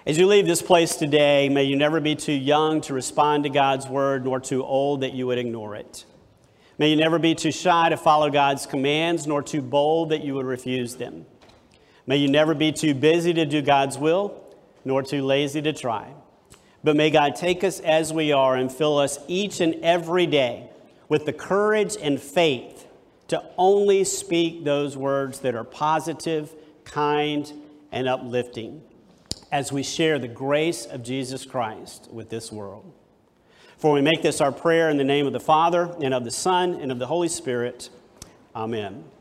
As you leave this place today, may you never be too young to respond to God's word, nor too old that you would ignore it. May you never be too shy to follow God's commands, nor too bold that you would refuse them. May you never be too busy to do God's will, nor too lazy to try. But may God take us as we are and fill us each and every day with the courage and faith to only speak those words that are positive, kind, and uplifting as we share the grace of Jesus Christ with this world. For we make this our prayer in the name of the Father, and of the Son, and of the Holy Spirit. Amen.